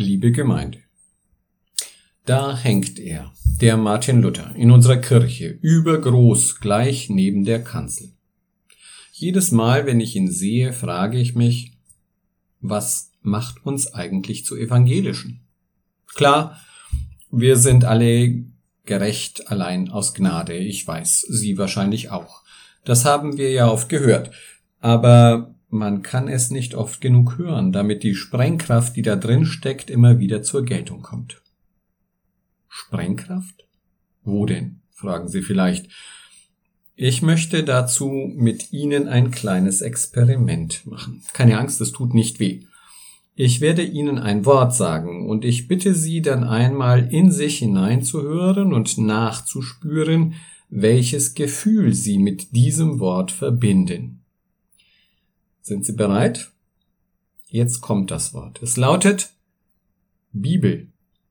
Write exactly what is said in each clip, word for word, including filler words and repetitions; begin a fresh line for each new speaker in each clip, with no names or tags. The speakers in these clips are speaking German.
Liebe Gemeinde, da hängt er, der Martin Luther, in unserer Kirche, übergroß, gleich neben der Kanzel. Jedes Mal, wenn ich ihn sehe, frage ich mich, was macht uns eigentlich zu Evangelischen? Klar, wir sind alle gerecht allein aus Gnade, ich weiß, Sie wahrscheinlich auch. Das haben wir ja oft gehört, aber man kann es nicht oft genug hören, damit die Sprengkraft, die da drin steckt, immer wieder zur Geltung kommt. Sprengkraft? Wo denn? Fragen Sie vielleicht. Ich möchte dazu mit Ihnen ein kleines Experiment machen. Keine Angst, es tut nicht weh. Ich werde Ihnen ein Wort sagen und ich bitte Sie dann einmal in sich hineinzuhören und nachzuspüren, welches Gefühl Sie mit diesem Wort verbinden. Sind Sie bereit? Jetzt kommt das Wort. Es lautet Bibel.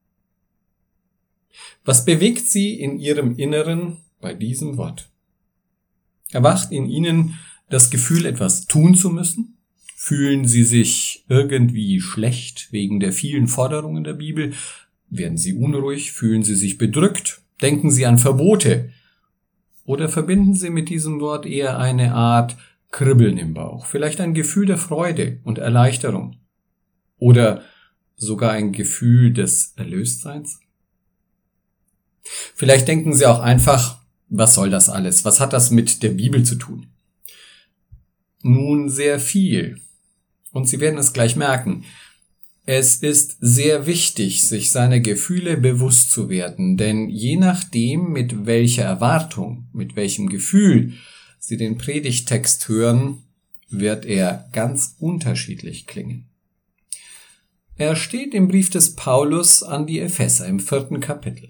Was bewegt Sie in Ihrem Inneren bei diesem Wort? Erwacht in Ihnen das Gefühl, etwas tun zu müssen? Fühlen Sie sich irgendwie schlecht wegen der vielen Forderungen der Bibel? Werden Sie unruhig? Fühlen Sie sich bedrückt? Denken Sie an Verbote? Oder verbinden Sie mit diesem Wort eher eine Art Kribbeln im Bauch? Vielleicht ein Gefühl der Freude und Erleichterung? Oder sogar ein Gefühl des Erlöstseins? Vielleicht denken Sie auch einfach, was soll das alles? Was hat das mit der Bibel zu tun? Nun, sehr viel. Und Sie werden es gleich merken. Es ist sehr wichtig, sich seiner Gefühle bewusst zu werden, denn je nachdem, mit welcher Erwartung, mit welchem Gefühl Sie den Predigttext hören, wird er ganz unterschiedlich klingen. Er steht im Brief des Paulus an die Epheser im vierten Kapitel.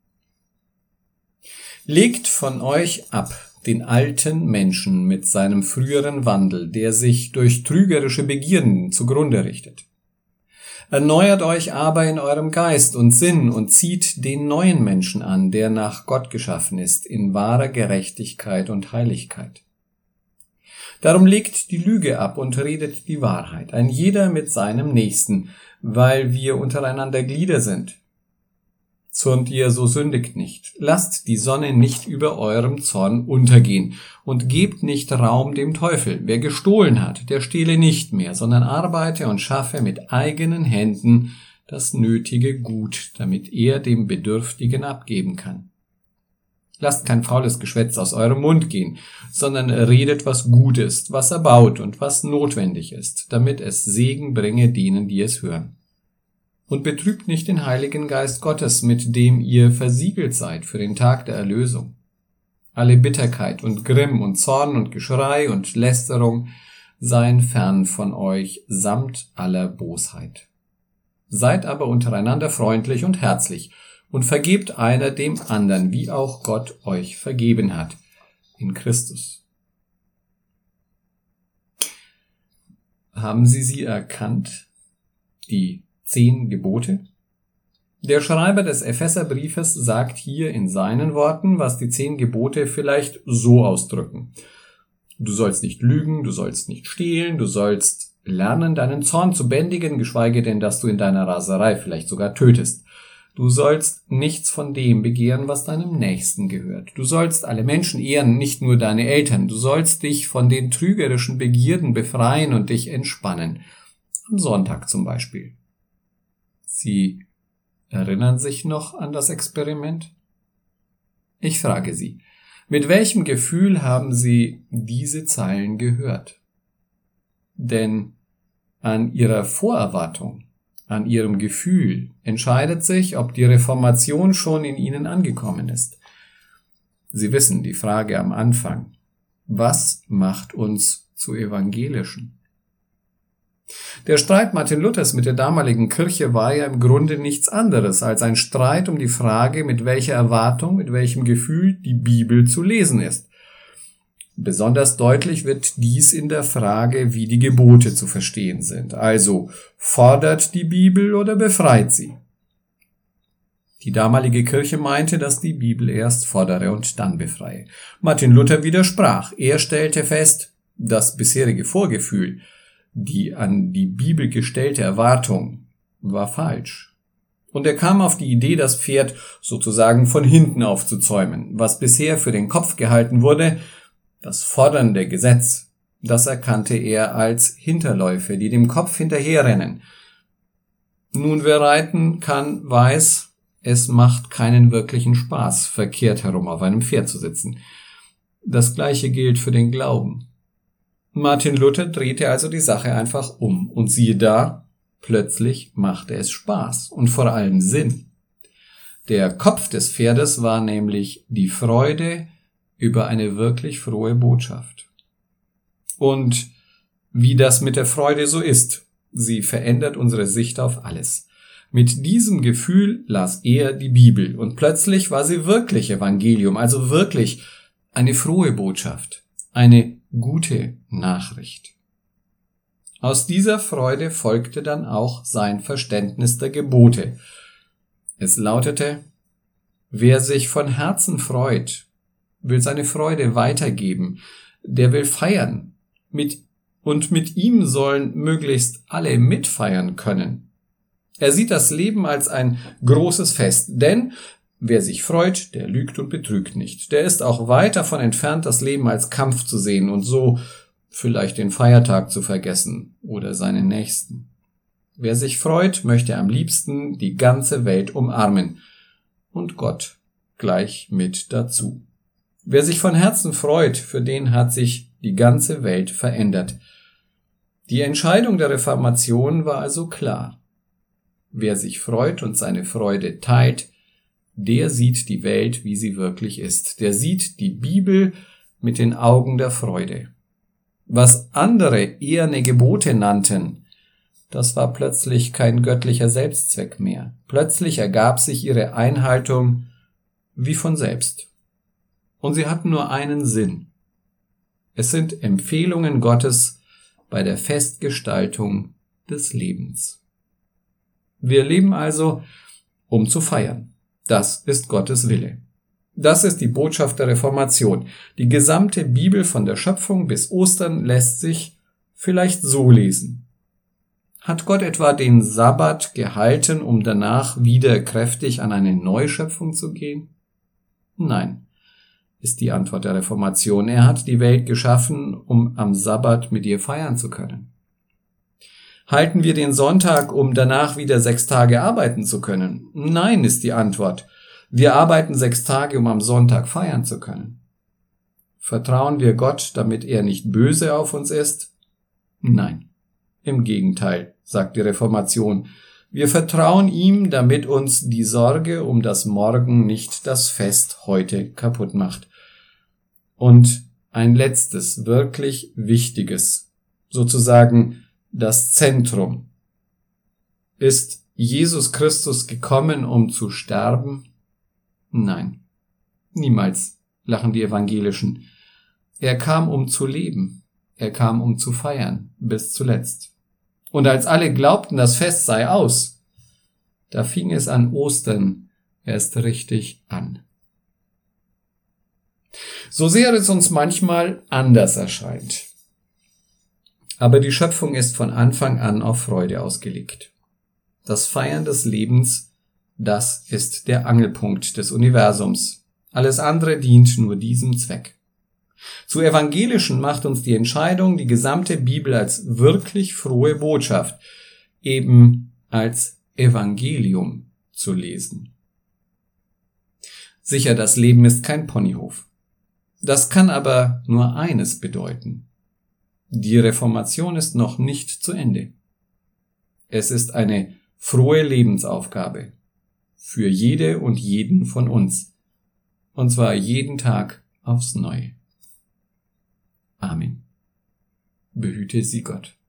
Legt von euch ab den alten Menschen mit seinem früheren Wandel, der sich durch trügerische Begierden zugrunde richtet. Erneuert euch aber in eurem Geist und Sinn und zieht den neuen Menschen an, der nach Gott geschaffen ist, in wahrer Gerechtigkeit und Heiligkeit. Darum legt die Lüge ab und redet die Wahrheit, ein jeder mit seinem Nächsten, weil wir untereinander Glieder sind. Zürnt ihr, so sündigt nicht. Lasst die Sonne nicht über eurem Zorn untergehen und gebt nicht Raum dem Teufel. Wer gestohlen hat, der stehle nicht mehr, sondern arbeite und schaffe mit eigenen Händen das nötige Gut, damit er dem Bedürftigen abgeben kann. Lasst kein faules Geschwätz aus eurem Mund gehen, sondern redet, was gut ist, was erbaut und was notwendig ist, damit es Segen bringe denen, die es hören. Und betrübt nicht den Heiligen Geist Gottes, mit dem ihr versiegelt seid für den Tag der Erlösung. Alle Bitterkeit und Grimm und Zorn und Geschrei und Lästerung seien fern von euch, samt aller Bosheit. Seid aber untereinander freundlich und herzlich und vergebt einer dem anderen, wie auch Gott euch vergeben hat, in Christus. Haben Sie sie erkannt, die Zehn Gebote? Der Schreiber des Epheserbriefes sagt hier in seinen Worten, was die zehn Gebote vielleicht so ausdrücken. Du sollst nicht lügen, du sollst nicht stehlen, du sollst lernen, deinen Zorn zu bändigen, geschweige denn, dass du in deiner Raserei vielleicht sogar tötest. Du sollst nichts von dem begehren, was deinem Nächsten gehört. Du sollst alle Menschen ehren, nicht nur deine Eltern. Du sollst dich von den trügerischen Begierden befreien und dich entspannen. Am Sonntag zum Beispiel. Sie erinnern sich noch an das Experiment? Ich frage Sie, mit welchem Gefühl haben Sie diese Zeilen gehört? Denn an Ihrer Vorerwartung, an Ihrem Gefühl entscheidet sich, ob die Reformation schon in Ihnen angekommen ist. Sie wissen die Frage am Anfang. Was macht uns zu Evangelischen? Der Streit Martin Luthers mit der damaligen Kirche war ja im Grunde nichts anderes als ein Streit um die Frage, mit welcher Erwartung, mit welchem Gefühl die Bibel zu lesen ist. Besonders deutlich wird dies in der Frage, wie die Gebote zu verstehen sind. Also, fordert die Bibel oder befreit sie? Die damalige Kirche meinte, dass die Bibel erst fordere und dann befreie. Martin Luther widersprach. Er stellte fest, das bisherige Vorgefühl, die an die Bibel gestellte Erwartung, war falsch. Und er kam auf die Idee, das Pferd sozusagen von hinten aufzuzäumen. Was bisher für den Kopf gehalten wurde, das fordernde Gesetz, das erkannte er als Hinterläufe, die dem Kopf hinterherrennen. Nun, wer reiten kann, weiß, es macht keinen wirklichen Spaß, verkehrt herum auf einem Pferd zu sitzen. Das Gleiche gilt für den Glauben. Martin Luther drehte also die Sache einfach um und siehe da, plötzlich machte es Spaß und vor allem Sinn. Der Kopf des Pferdes war nämlich die Freude über eine wirklich frohe Botschaft. Und wie das mit der Freude so ist, sie verändert unsere Sicht auf alles. Mit diesem Gefühl las er die Bibel und plötzlich war sie wirklich Evangelium, also wirklich eine frohe Botschaft, eine gute Nachricht. Aus dieser Freude folgte dann auch sein Verständnis der Gebote. Es lautete: Wer sich von Herzen freut, will seine Freude weitergeben, der will feiern, mit, und mit ihm sollen möglichst alle mitfeiern können. Er sieht das Leben als ein großes Fest, denn wer sich freut, der lügt und betrügt nicht. Der ist auch weit davon entfernt, das Leben als Kampf zu sehen und so vielleicht den Feiertag zu vergessen oder seinen Nächsten. Wer sich freut, möchte am liebsten die ganze Welt umarmen und Gott gleich mit dazu. Wer sich von Herzen freut, für den hat sich die ganze Welt verändert. Die Entscheidung der Reformation war also klar. Wer sich freut und seine Freude teilt, der sieht die Welt, wie sie wirklich ist. Der sieht die Bibel mit den Augen der Freude. Was andere eherne Gebote nannten, das war plötzlich kein göttlicher Selbstzweck mehr. Plötzlich ergab sich ihre Einhaltung wie von selbst. Und sie hatten nur einen Sinn. Es sind Empfehlungen Gottes bei der Festgestaltung des Lebens. Wir leben also, um zu feiern. Das ist Gottes Wille. Das ist die Botschaft der Reformation. Die gesamte Bibel von der Schöpfung bis Ostern lässt sich vielleicht so lesen. Hat Gott etwa den Sabbat gehalten, um danach wieder kräftig an eine Neuschöpfung zu gehen? Nein, ist die Antwort der Reformation. Er hat die Welt geschaffen, um am Sabbat mit ihr feiern zu können. Halten wir den Sonntag, um danach wieder sechs Tage arbeiten zu können? Nein, ist die Antwort. Wir arbeiten sechs Tage, um am Sonntag feiern zu können. Vertrauen wir Gott, damit er nicht böse auf uns ist? Nein, im Gegenteil, sagt die Reformation. Wir vertrauen ihm, damit uns die Sorge um das Morgen nicht das Fest heute kaputt macht. Und ein letztes, wirklich Wichtiges, sozusagen das Zentrum. Ist Jesus Christus gekommen, um zu sterben? Nein, niemals, lachen die Evangelischen. Er kam, um zu leben. Er kam, um zu feiern, bis zuletzt. Und als alle glaubten, das Fest sei aus, da fing es an Ostern erst richtig an. So sehr es uns manchmal anders erscheint. Aber die Schöpfung ist von Anfang an auf Freude ausgelegt. Das Feiern des Lebens, das ist der Angelpunkt des Universums. Alles andere dient nur diesem Zweck. Zu Evangelischen macht uns die Entscheidung, die gesamte Bibel als wirklich frohe Botschaft, eben als Evangelium zu lesen. Sicher, das Leben ist kein Ponyhof. Das kann aber nur eines bedeuten. Die Reformation ist noch nicht zu Ende. Es ist eine frohe Lebensaufgabe für jede und jeden von uns, und zwar jeden Tag aufs Neue. Amen. Behüte sie Gott.